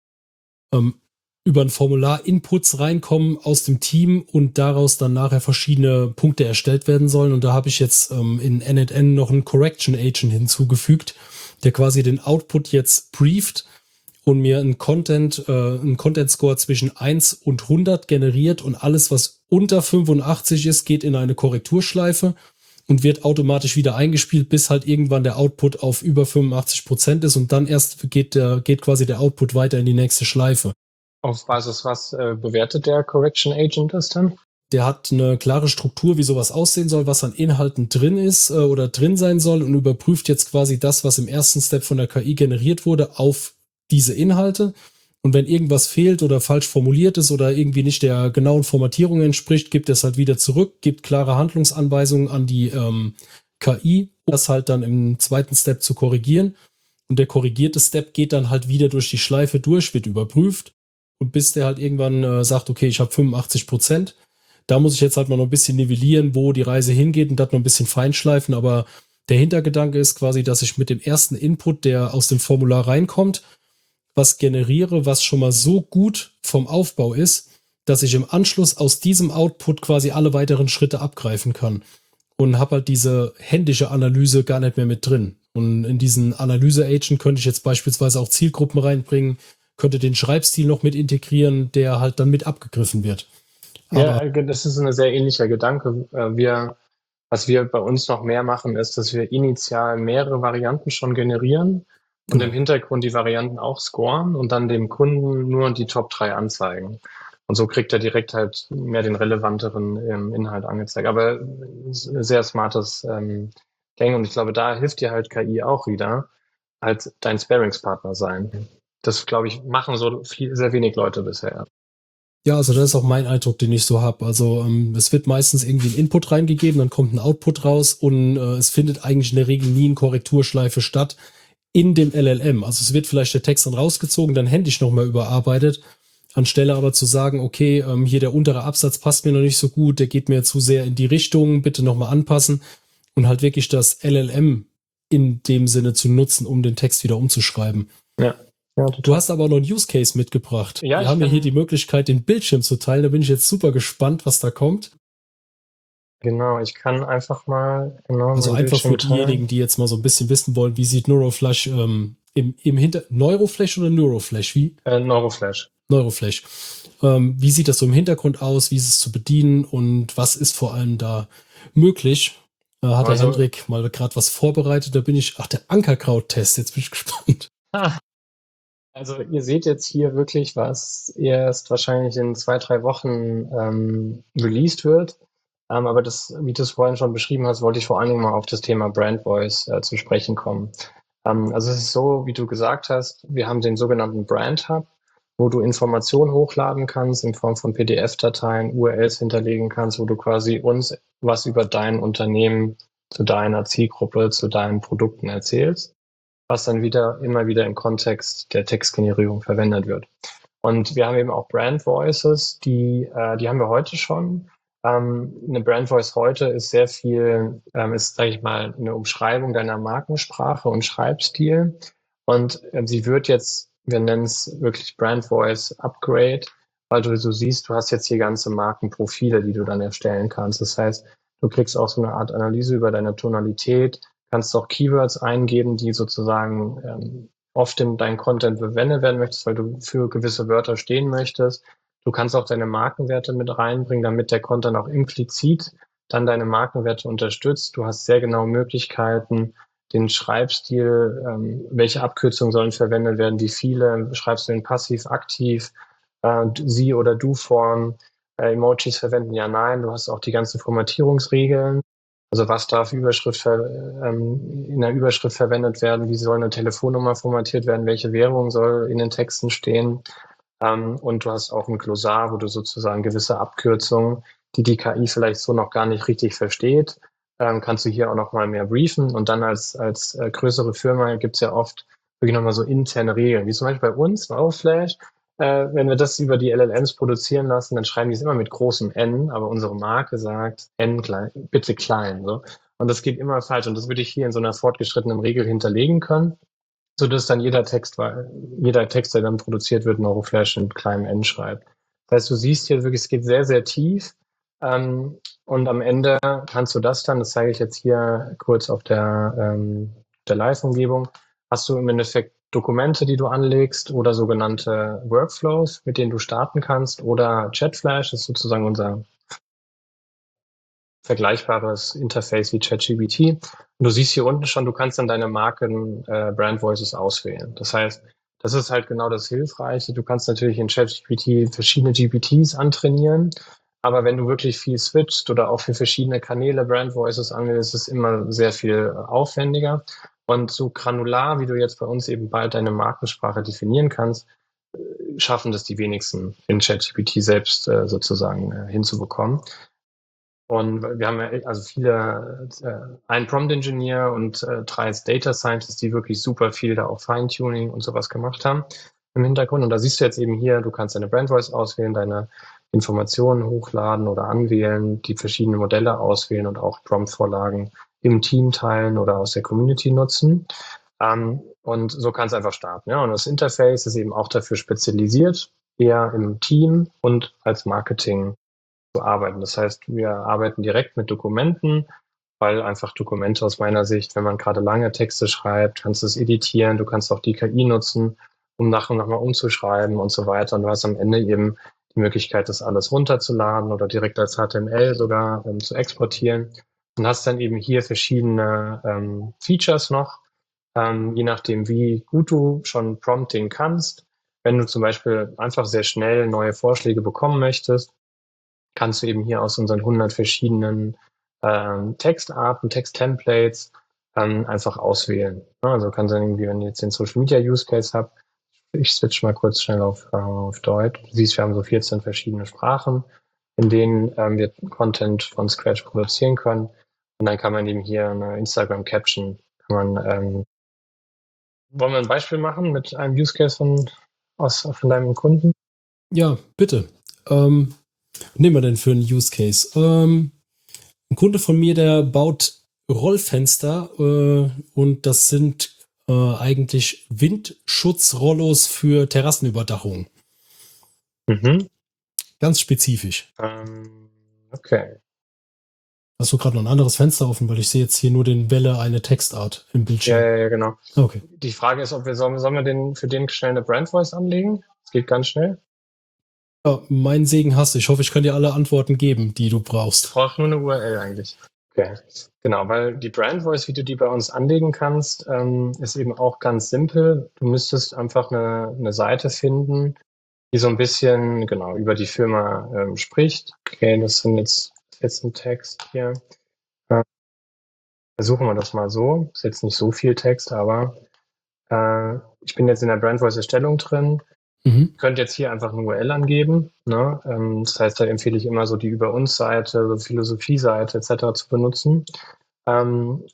ähm, über ein Formular Inputs reinkommen aus dem Team und daraus dann nachher verschiedene Punkte erstellt werden sollen. Und da habe ich jetzt ähm, in N N N noch einen Correction Agent hinzugefügt, der quasi den Output jetzt brieft und mir einen Content, äh, einen Content Score zwischen eins und hundert generiert und alles, was unter fünfundachtzig ist, geht in eine Korrekturschleife und wird automatisch wieder eingespielt, bis halt irgendwann der Output auf über fünfundachtzig Prozent ist und dann erst geht der, geht quasi der Output weiter in die nächste Schleife. Auf Basis was äh, bewertet der Correction Agent das dann? Der hat eine klare Struktur, wie sowas aussehen soll, was an Inhalten drin ist äh, oder drin sein soll und überprüft jetzt quasi das, was im ersten Step von der K I generiert wurde, auf diese Inhalte. Und wenn irgendwas fehlt oder falsch formuliert ist oder irgendwie nicht der genauen Formatierung entspricht, gibt es halt wieder zurück, gibt klare Handlungsanweisungen an die ähm, K I, um das halt dann im zweiten Step zu korrigieren. Und der korrigierte Step geht dann halt wieder durch die Schleife durch, wird überprüft. Und bis der halt irgendwann äh, sagt, okay, ich habe fünfundachtzig Prozent. Da muss ich jetzt halt mal noch ein bisschen nivellieren, wo die Reise hingeht und das noch ein bisschen feinschleifen. Aber der Hintergedanke ist quasi, dass ich mit dem ersten Input, der aus dem Formular reinkommt, was generiere, was schon mal so gut vom Aufbau ist, dass ich im Anschluss aus diesem Output quasi alle weiteren Schritte abgreifen kann. Und habe halt diese händische Analyse gar nicht mehr mit drin. Und in diesen Analyse-Agent könnte ich jetzt beispielsweise auch Zielgruppen reinbringen, könnte den Schreibstil noch mit integrieren, der halt dann mit abgegriffen wird. Ja, das ist ein sehr ähnlicher Gedanke. Äh, Wir, was wir bei uns noch mehr machen, ist, dass wir initial mehrere Varianten schon generieren und Genau. im Hintergrund die Varianten auch scoren und dann dem Kunden nur die Top drei anzeigen. Und so kriegt er direkt halt mehr den relevanteren ähm, Inhalt angezeigt. Aber es ist ein sehr smartes ähm, Ding und ich glaube, da hilft dir halt K I auch wieder, als dein Sparringspartner sein. Das, glaube ich, machen so viel, sehr wenig Leute bisher. Ja, also das ist auch mein Eindruck, den ich so habe. Also ähm, es wird meistens irgendwie ein Input reingegeben, dann kommt ein Output raus und äh, es findet eigentlich in der Regel nie eine Korrekturschleife statt in dem L L M. Also es wird vielleicht der Text dann rausgezogen, dann händisch nochmal überarbeitet, anstelle aber zu sagen, okay, ähm, hier der untere Absatz passt mir noch nicht so gut, der geht mir zu sehr in die Richtung, bitte nochmal anpassen und halt wirklich das L L M in dem Sinne zu nutzen, um den Text wieder umzuschreiben. Ja. Ja, Du hast aber noch einen Use Case mitgebracht. Ja, Wir ich haben ja kann- hier die Möglichkeit, den Bildschirm zu teilen. Da bin ich jetzt super gespannt, was da kommt. Genau, ich kann einfach mal genau Also meinen einfach für Bildschirm teilen. diejenigen, die jetzt mal so ein bisschen wissen wollen, wie sieht Neuroflash ähm, im, im Hinter... Neuroflash oder Neuroflash? Wie? Äh, Neuroflash. Neuroflash. Ähm, wie sieht das so im Hintergrund aus? Wie ist es zu bedienen? Und was ist vor allem da möglich? Äh, hat Also- der Hendrik mal gerade was vorbereitet? Da bin ich... Ach, der Ankerkraut-Test. Jetzt bin ich gespannt. Ah, also ihr seht jetzt hier wirklich, was erst wahrscheinlich in zwei, drei Wochen ähm, released wird. Ähm, aber das, wie du es vorhin schon beschrieben hast, wollte ich vor allen Dingen mal auf das Thema Brand Voice äh, zu sprechen kommen. Ähm, also es ist so, wie du gesagt hast, wir haben den sogenannten Brand Hub, wo du Informationen hochladen kannst in Form von P D F-Dateien, U R Ls hinterlegen kannst, wo du quasi uns was über dein Unternehmen, zu deiner Zielgruppe, zu deinen Produkten erzählst, was dann wieder immer wieder im Kontext der Textgenerierung verwendet wird. Und wir haben eben auch Brand Voices, die, äh, die haben wir heute schon. Ähm, eine Brand Voice heute ist sehr viel, ähm, ist, sage ich mal, eine Umschreibung deiner Markensprache und Schreibstil. Und ähm, sie wird jetzt, wir nennen es wirklich Brand Voice Upgrade, weil du so siehst, du hast jetzt hier ganze Markenprofile, die du dann erstellen kannst. Das heißt, du kriegst auch so eine Art Analyse über deine Tonalität, kannst auch Keywords eingeben, die sozusagen ähm, oft in deinen Content verwendet werden möchtest, weil du für gewisse Wörter stehen möchtest. Du kannst auch deine Markenwerte mit reinbringen, damit der Content auch implizit dann deine Markenwerte unterstützt. Du hast sehr genaue Möglichkeiten, den Schreibstil, ähm, welche Abkürzungen sollen verwendet werden, wie viele, schreibst du in passiv, aktiv, äh, sie oder du Form, äh, Emojis verwenden, ja, nein. Du hast auch die ganzen Formatierungsregeln. Also was darf Überschrift ver, ähm, in der Überschrift verwendet werden? Wie soll eine Telefonnummer formatiert werden? Welche Währung soll in den Texten stehen? Ähm, und du hast auch ein Glossar, wo du sozusagen gewisse Abkürzungen, die die K I vielleicht so noch gar nicht richtig versteht, ähm, kannst du hier auch noch mal mehr briefen. Und dann als, als äh, größere Firma gibt's ja oft wirklich noch mal so interne Regeln, wie zum Beispiel bei uns, Neuroflash. äh, wenn wir das über die L L Ms produzieren lassen, dann schreiben die es immer mit großem N, aber unsere Marke sagt N klein, bitte klein, so. Und das geht immer falsch. Und das würde ich hier in so einer fortgeschrittenen Regel hinterlegen können, sodass dann jeder Text, jeder Text, der dann produziert wird, Neuroflash mit kleinem N schreibt. Das heißt, du siehst hier wirklich, es geht sehr, sehr tief. Ähm, und am Ende kannst du das dann, das zeige ich jetzt hier kurz auf der, ähm, der Live-Umgebung, hast du im Endeffekt Dokumente, die du anlegst oder sogenannte Workflows, mit denen du starten kannst, oder Chatflash, das ist sozusagen unser vergleichbares Interface wie ChatGPT. Und du siehst hier unten schon, du kannst dann deine Marken äh, Brand Voices auswählen. Das heißt, das ist halt genau das Hilfreiche. Du kannst natürlich in ChatGPT verschiedene G P Ts antrainieren, aber wenn du wirklich viel switcht oder auch für verschiedene Kanäle Brand Voices anwählst, ist es immer sehr viel aufwendiger. Und so granular, wie du jetzt bei uns eben bald deine Markensprache definieren kannst, schaffen das die wenigsten in ChatGPT selbst äh, sozusagen äh, hinzubekommen. Und wir haben ja also viele, äh, einen Prompt Engineer und äh, drei Data Scientists, die wirklich super viel da auch Feintuning und sowas gemacht haben im Hintergrund. Und da siehst du jetzt eben hier, du kannst deine Brand Voice auswählen, deine Informationen hochladen oder anwählen, die verschiedenen Modelle auswählen und auch Prompt-Vorlagen im Team teilen oder aus der Community nutzen. Ähm, und so kannst du einfach starten. Ja? Und das Interface ist eben auch dafür spezialisiert, eher im Team und als Marketing zu arbeiten. Das heißt, wir arbeiten direkt mit Dokumenten, weil einfach Dokumente aus meiner Sicht, wenn man gerade lange Texte schreibt, kannst du es editieren, du kannst auch die K I nutzen, um nachher nochmal umzuschreiben und so weiter. Und du hast am Ende eben die Möglichkeit, das alles runterzuladen oder direkt als H T M L sogar ähm, zu exportieren und hast dann eben hier verschiedene ähm, Features noch, ähm, je nachdem, wie gut du schon Prompting kannst. Wenn du zum Beispiel einfach sehr schnell neue Vorschläge bekommen möchtest, kannst du eben hier aus unseren hundert verschiedenen ähm, Textarten, Texttemplates ähm, einfach auswählen. Ja, also kannst du irgendwie, wenn du jetzt den Social Media Use Case habt, ich switch mal kurz schnell auf, äh, auf Deutsch. Du siehst, wir haben so vierzehn verschiedene Sprachen, in denen ähm, wir Content von Scratch produzieren können. Und dann kann man eben hier eine Instagram Caption, kann man, ähm, wollen wir ein Beispiel machen mit einem Use Case von, aus, von deinem Kunden? Ja, bitte. Ähm, nehmen wir denn für einen Use Case? Ähm, ein Kunde von mir, der baut Rollfenster äh, und das sind äh, eigentlich Windschutzrollos für Terrassenüberdachung. Mhm. Ganz spezifisch. Ähm, okay. Hast du gerade noch ein anderes Fenster offen, weil ich sehe jetzt hier nur den Welle eine Textart im Ja, Bildschirm. ja, ja, genau. Okay. Die Frage ist, ob wir sollen, sollen wir den für den schnell eine Brand Voice anlegen? Das geht ganz schnell. Ja, meinen Segen hast du. Ich hoffe, ich kann dir alle Antworten geben, die du Ich brauchst. brauche nur eine U R L eigentlich. Okay. Genau, weil die Brand Voice, wie du die bei uns anlegen kannst, ähm, ist eben auch ganz simpel. Du müsstest einfach eine, eine Seite finden, die so ein bisschen genau über die Firma ähm, spricht. Okay, das sind jetzt, das ist jetzt ein Text hier. Äh, versuchen wir das mal so. Ist jetzt nicht so viel Text, aber äh, ich bin jetzt in der Brand Voice Erstellung drin. Mhm. Ihr könnt jetzt hier einfach eine U R L angeben. Ne? Ähm, das heißt, da empfehle ich immer so die Über uns Seite, so Philosophie-Seite et cetera zu benutzen. Ähm,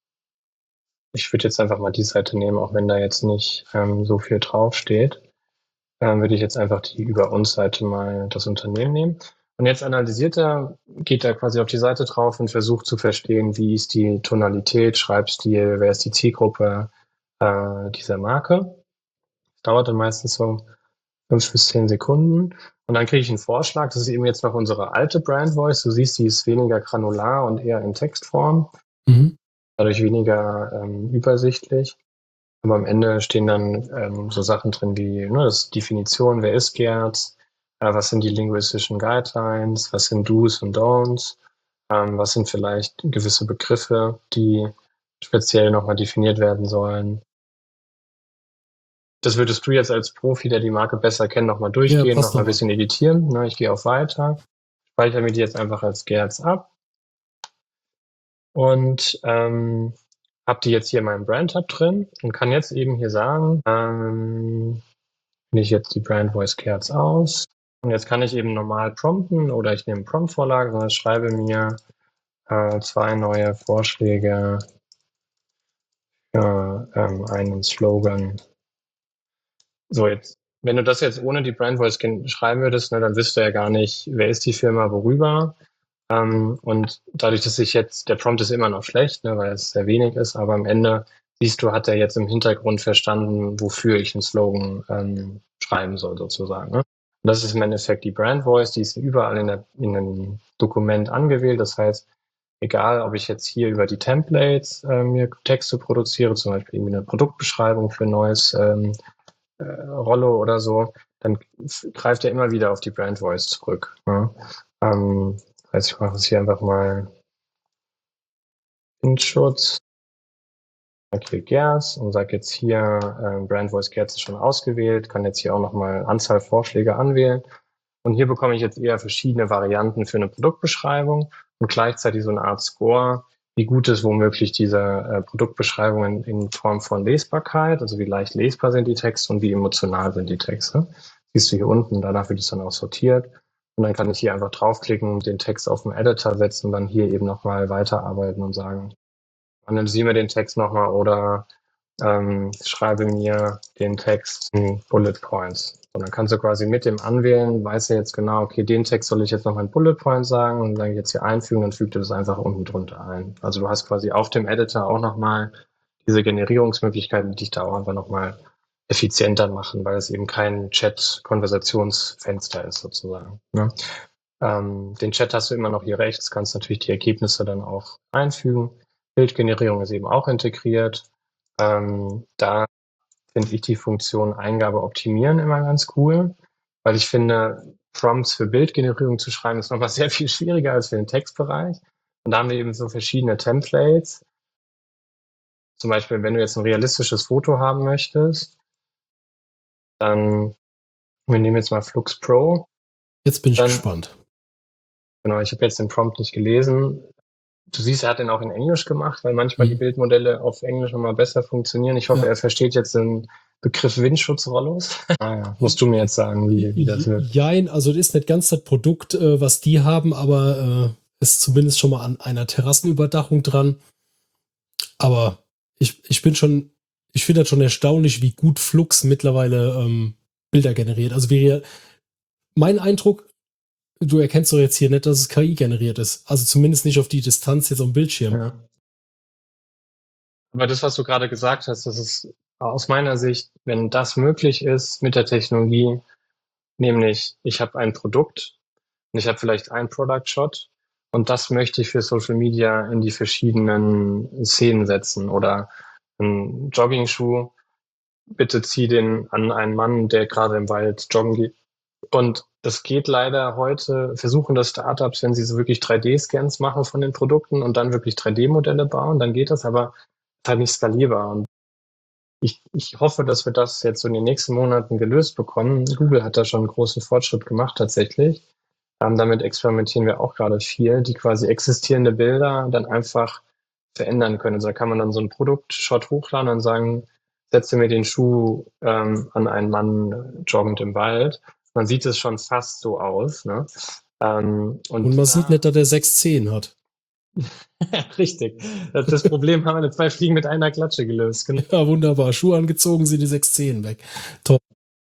ich würde jetzt einfach mal die Seite nehmen, auch wenn da jetzt nicht ähm, so viel draufsteht. Ähm, würde ich jetzt einfach die Über uns Seite mal das Unternehmen nehmen. Und jetzt analysiert er, geht er quasi auf die Seite drauf und versucht zu verstehen, wie ist die Tonalität, Schreibstil, wer ist die Zielgruppe äh, dieser Marke. Das dauert dann meistens so fünf bis zehn Sekunden. Und dann kriege ich einen Vorschlag. Das ist eben jetzt noch unsere alte Brand Voice. Du siehst, die ist weniger granular und eher in Textform, Mhm. dadurch weniger ähm, übersichtlich. Aber am Ende stehen dann ähm, so Sachen drin wie ne, das Definition, wer ist Gerz, äh, was sind die linguistischen Guidelines, was sind Do's und Don'ts, ähm, was sind vielleicht gewisse Begriffe, die speziell nochmal definiert werden sollen. Das würdest du jetzt als Profi, der die Marke besser kennt, nochmal Ja, durchgehen, passt nochmal ein nochmal. bisschen editieren. Ne, ich gehe auf Weiter, speichere mir die jetzt einfach als Gerz ab und ähm, habe die jetzt hier in meinem Brand-Tab drin und kann jetzt eben hier sagen, ähm, wähle ich jetzt die Brand Voice Gerz aus. Und jetzt kann ich eben normal prompten oder ich nehme Prompt-Vorlage, sondern schreibe mir äh, zwei neue Vorschläge für ähm, einen Slogan. So, jetzt wenn du das jetzt ohne die Brand Voice schreiben würdest, ne, dann wüsste er gar nicht, wer ist die Firma, worüber. Ähm, und dadurch, dass ich jetzt, der Prompt ist immer noch schlecht, ne, weil es sehr wenig ist, aber am Ende siehst du, hat er jetzt im Hintergrund verstanden, wofür ich einen Slogan ähm, schreiben soll, sozusagen. Ne? Und das ist im Endeffekt die Brand Voice, die ist überall in, der, in einem Dokument angewählt. Das heißt, egal, ob ich jetzt hier über die Templates äh, mir Texte produziere, zum Beispiel irgendwie eine Produktbeschreibung für ein neues ähm, äh, Rollo oder so, dann greift er immer wieder auf die Brand Voice zurück. Ne? Ähm, also ich mache es hier einfach mal in Schutz. Okay, Gers und sage jetzt hier, äh, Brand Voice Gers ist schon ausgewählt, kann jetzt hier auch nochmal Anzahl Vorschläge anwählen. Und hier bekomme ich jetzt eher verschiedene Varianten für eine Produktbeschreibung und gleichzeitig so eine Art Score, wie gut ist womöglich diese äh, Produktbeschreibung in, in Form von Lesbarkeit, also wie leicht lesbar sind die Texte und wie emotional sind die Texte. Siehst du hier unten, danach wird es dann auch sortiert. Und dann kann ich hier einfach draufklicken, den Text auf den Editor setzen und dann hier eben nochmal weiterarbeiten und sagen, analysiere mir den Text nochmal oder ähm, schreibe mir den Text in Bullet Points. Und dann kannst du quasi mit dem Anwählen, weiß er jetzt genau, okay, den Text soll ich jetzt nochmal in Bullet Points sagen und dann jetzt hier einfügen, dann fügt er das einfach unten drunter ein. Also du hast quasi auf dem Editor auch nochmal diese Generierungsmöglichkeiten, die dich da auch einfach nochmal effizienter machen, weil es eben kein Chat-Konversationsfenster ist sozusagen. Ne? Ähm, den Chat hast du immer noch hier rechts, kannst natürlich die Ergebnisse dann auch einfügen. Bildgenerierung ist eben auch integriert. Ähm, da finde ich die Funktion Eingabe optimieren immer ganz cool, weil ich finde, Prompts für Bildgenerierung zu schreiben ist nochmal sehr viel schwieriger als für den Textbereich. Und da haben wir eben so verschiedene Templates. Zum Beispiel, wenn du jetzt ein realistisches Foto haben möchtest, dann, wir nehmen jetzt mal Flux Pro. Jetzt bin ich dann, gespannt. Genau, ich habe jetzt den Prompt nicht gelesen. Du siehst, er hat den auch in Englisch gemacht, weil manchmal Mhm. die Bildmodelle auf Englisch nochmal besser funktionieren. Ich hoffe, Ja. er versteht jetzt den Begriff Windschutzrollos. Ah ja, musst du mir jetzt sagen, wie, wie das wird. Jein, also das ist nicht ganz das Produkt, äh, was die haben, aber äh, ist zumindest schon mal an einer Terrassenüberdachung dran. Aber ich, ich bin schon, ich finde das schon erstaunlich, wie gut Flux mittlerweile ähm, Bilder generiert. Also wie, mein Eindruck, du erkennst doch jetzt hier nicht, dass es K I generiert ist. Also zumindest nicht auf die Distanz jetzt am Bildschirm. Ja. Aber das, was du gerade gesagt hast, das ist aus meiner Sicht, wenn das möglich ist mit der Technologie, nämlich ich habe ein Produkt und ich habe vielleicht einen Product Shot und das möchte ich für Social Media in die verschiedenen Szenen setzen oder ein Jogging-Schuh, bitte zieh den an einen Mann, der gerade im Wald joggen geht. Und das geht leider heute, versuchen das Startups, wenn sie so wirklich drei D-Scans machen von den Produkten und dann wirklich drei D-Modelle bauen, dann geht das, aber ist halt nicht skalierbar. Und ich, ich hoffe, dass wir das jetzt so in den nächsten Monaten gelöst bekommen. Google hat da schon einen großen Fortschritt gemacht tatsächlich. Ähm, damit experimentieren wir auch gerade viel, die quasi existierende Bilder dann einfach verändern können. Also da kann man dann so einen Produktshot hochladen und sagen, setze mir den Schuh ähm, an einen Mann joggend im Wald. Man sieht es schon fast so aus. Ne? Ähm, und, Und man da, sieht nicht, dass er sechs Zehen hat. Richtig. Das, das Problem haben wir mit zwei Fliegen mit einer Klatsche gelöst. Genau. Ja, wunderbar. Schuhe angezogen, sind die sechs Zehen weg. Top.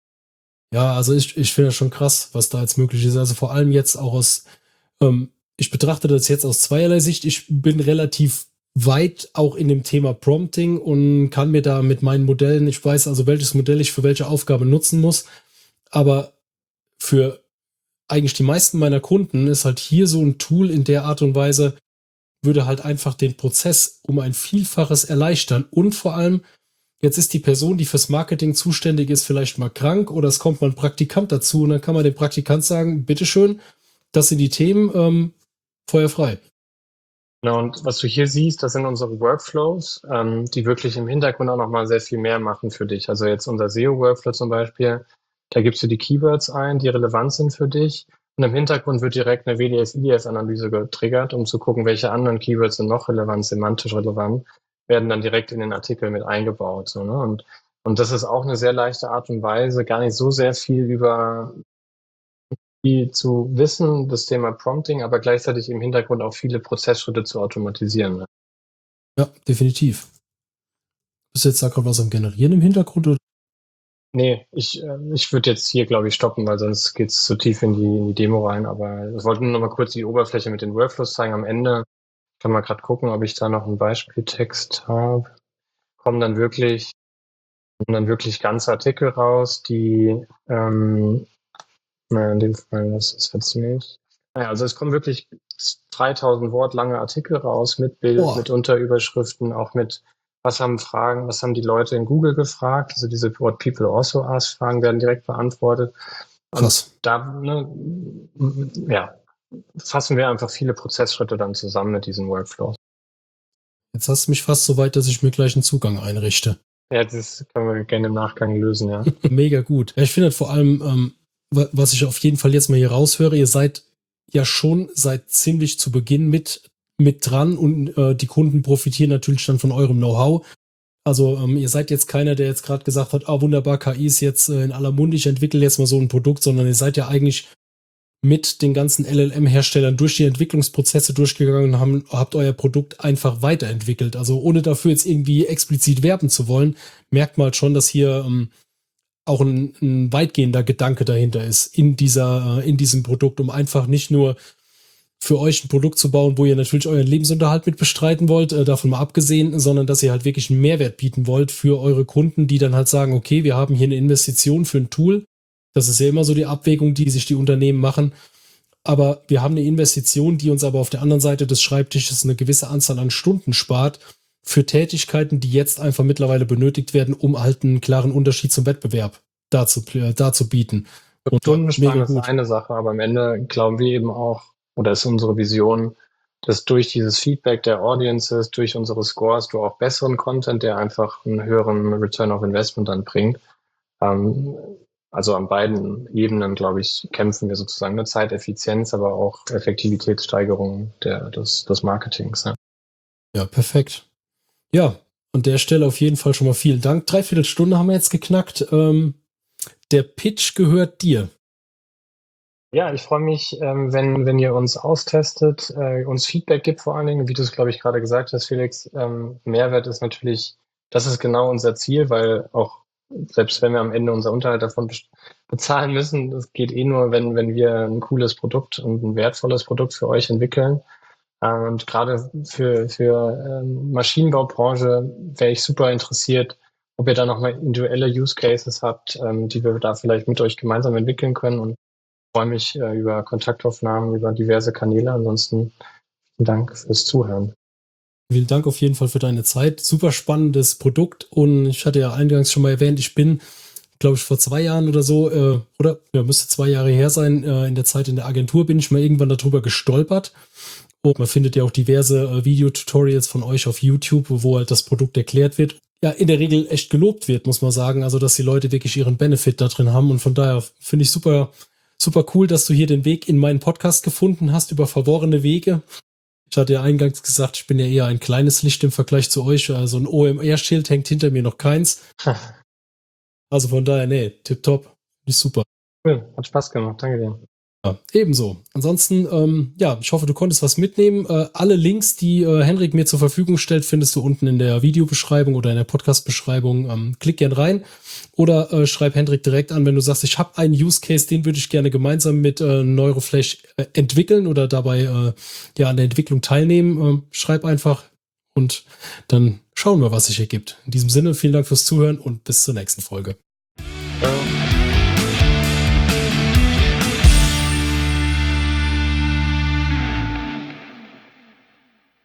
Ja, also ich, ich finde das schon krass, was da jetzt möglich ist. Also vor allem jetzt auch aus, ähm, ich betrachte das jetzt aus zweierlei Sicht. Ich bin relativ weit auch in dem Thema Prompting und kann mir da mit meinen Modellen, ich weiß also, welches Modell ich für welche Aufgabe nutzen muss. Aber für eigentlich die meisten meiner Kunden ist halt hier so ein Tool in der Art und Weise, würde halt einfach den Prozess um ein Vielfaches erleichtern. Und vor allem, jetzt ist die Person, die fürs Marketing zuständig ist, vielleicht mal krank oder es kommt mal ein Praktikant dazu und dann kann man dem Praktikant sagen, bitteschön, das sind die Themen, ähm, Feuer frei. Genau, und was du hier siehst, das sind unsere Workflows, ähm, die wirklich im Hintergrund auch nochmal sehr viel mehr machen für dich. Also jetzt unser S E O-Workflow zum Beispiel, da gibst du die Keywords ein, die relevant sind für dich. Und im Hintergrund wird direkt eine W D S I D S-Analyse getriggert, um zu gucken, welche anderen Keywords sind noch relevant, semantisch relevant, werden dann direkt in den Artikel mit eingebaut. So, ne? Und, und das ist auch eine sehr leichte Art und Weise, gar nicht so sehr viel über die zu wissen, das Thema Prompting, aber gleichzeitig im Hintergrund auch viele Prozessschritte zu automatisieren. Ne? Ja, definitiv. Bist du jetzt da gerade was am Generieren im Hintergrund? Oder? Nee, ich, äh, ich würde jetzt hier, glaube ich, stoppen, weil sonst geht's zu tief in die, in die Demo rein. Aber ich wollte nur noch mal kurz die Oberfläche mit den Workflows zeigen. Am Ende kann man gerade gucken, ob ich da noch einen Beispieltext habe. Kommen dann wirklich, kommen dann wirklich ganze Artikel raus, die, ähm, naja, in dem Fall, das ist jetzt nicht. Naja, also es kommen wirklich dreitausend Wort lange Artikel raus mit Bild, Boah, mit Unterüberschriften, auch mit, was haben Fragen, was haben die Leute in Google gefragt? Also diese What People Also Ask Fragen werden direkt beantwortet. Und krass. da, ne, ja, fassen wir einfach viele Prozessschritte dann zusammen mit diesen Workflows. Jetzt hast du mich fast so weit, dass ich mir gleich einen Zugang einrichte. Ja, das können wir gerne im Nachgang lösen, ja. Mega gut. Ja, ich finde halt vor allem, ähm, wa- was ich auf jeden Fall jetzt mal hier raushöre, ihr seid ja schon seit ziemlich zu Beginn mit, mit dran und äh, die Kunden profitieren natürlich dann von eurem Know-how. Also ähm, ihr seid jetzt keiner, der jetzt gerade gesagt hat, ah wunderbar, K I ist jetzt äh, in aller Munde, ich entwickle jetzt mal so ein Produkt, sondern ihr seid ja eigentlich mit den ganzen L L M-Herstellern durch die Entwicklungsprozesse durchgegangen und haben, habt euer Produkt einfach weiterentwickelt. Also ohne dafür jetzt irgendwie explizit werben zu wollen, merkt man halt schon, dass hier ähm, auch ein, ein weitgehender Gedanke dahinter ist in dieser, äh, in diesem Produkt, um einfach nicht nur für euch ein Produkt zu bauen, wo ihr natürlich euren Lebensunterhalt mit bestreiten wollt, äh, davon mal abgesehen, sondern dass ihr halt wirklich einen Mehrwert bieten wollt für eure Kunden, die dann halt sagen, okay, wir haben hier eine Investition für ein Tool. Das ist ja immer so die Abwägung, die sich die Unternehmen machen. Aber wir haben eine Investition, die uns aber auf der anderen Seite des Schreibtisches eine gewisse Anzahl an Stunden spart für Tätigkeiten, die jetzt einfach mittlerweile benötigt werden, um halt einen klaren Unterschied zum Wettbewerb dazu, äh, dazu bieten. Und ja, Stunden sparen mega ist gut. eine Sache, aber am Ende glauben wir eben auch, oder ist unsere Vision, dass durch dieses Feedback der Audiences, durch unsere Scores, du auch besseren Content, der einfach einen höheren Return of Investment dann bringt. Ähm, also an beiden Ebenen, glaube ich, kämpfen wir sozusagen eine Zeiteffizienz, aber auch Effektivitätssteigerung der, des, des Marketings. Ja. Ja, perfekt. Ja, an der Stelle auf jeden Fall schon mal vielen Dank. Dreiviertel Stunde haben wir jetzt geknackt. Ähm, der Pitch gehört dir. Ja, ich freue mich, ähm, wenn, wenn ihr uns austestet, äh, uns Feedback gibt vor allen Dingen, wie du es, glaube ich, gerade gesagt hast, Felix. Ähm, Mehrwert ist natürlich, das ist genau unser Ziel, weil auch selbst wenn wir am Ende unser Unterhalt davon bezahlen müssen, das geht eh nur, wenn, wenn wir ein cooles Produkt und ein wertvolles Produkt für euch entwickeln. Äh, und gerade für, für ähm, Maschinenbaubranche wäre ich super interessiert, ob ihr da nochmal individuelle Use Cases habt, ähm, die wir da vielleicht mit euch gemeinsam entwickeln können. Und freue mich äh, über Kontaktaufnahmen, über diverse Kanäle. Ansonsten vielen Dank fürs Zuhören. Vielen Dank auf jeden Fall für deine Zeit. Super spannendes Produkt und ich hatte ja eingangs schon mal erwähnt, ich bin, glaube ich, vor zwei Jahren oder so, äh, oder ja, müsste zwei Jahre her sein, äh, in der Zeit in der Agentur bin ich mal irgendwann darüber gestolpert. Und man findet ja auch diverse äh, Videotutorials von euch auf YouTube, wo halt das Produkt erklärt wird. Ja, in der Regel echt gelobt wird, muss man sagen. Also, dass die Leute wirklich ihren Benefit da drin haben. Und von daher finde ich super, super cool, dass du hier den Weg in meinen Podcast gefunden hast über verworrene Wege. Ich hatte ja eingangs gesagt, ich bin ja eher ein kleines Licht im Vergleich zu euch. Also ein O M R-Schild hängt hinter mir noch keins. Also von daher, nee, tipptopp. Ist super. Cool, hat Spaß gemacht. Danke dir. Ja, ebenso. Ansonsten, ähm, ja, ich hoffe, du konntest was mitnehmen. Äh, alle Links, die äh, Henrik mir zur Verfügung stellt, findest du unten in der Videobeschreibung oder in der Podcast-Beschreibung. Ähm, klick gern rein oder äh, schreib Henrik direkt an, wenn du sagst, ich habe einen Use Case, den würde ich gerne gemeinsam mit äh, Neuroflash äh, entwickeln oder dabei äh, ja an der Entwicklung teilnehmen. Äh, schreib einfach und dann schauen wir, was sich ergibt. In diesem Sinne, vielen Dank fürs Zuhören und bis zur nächsten Folge. Ciao.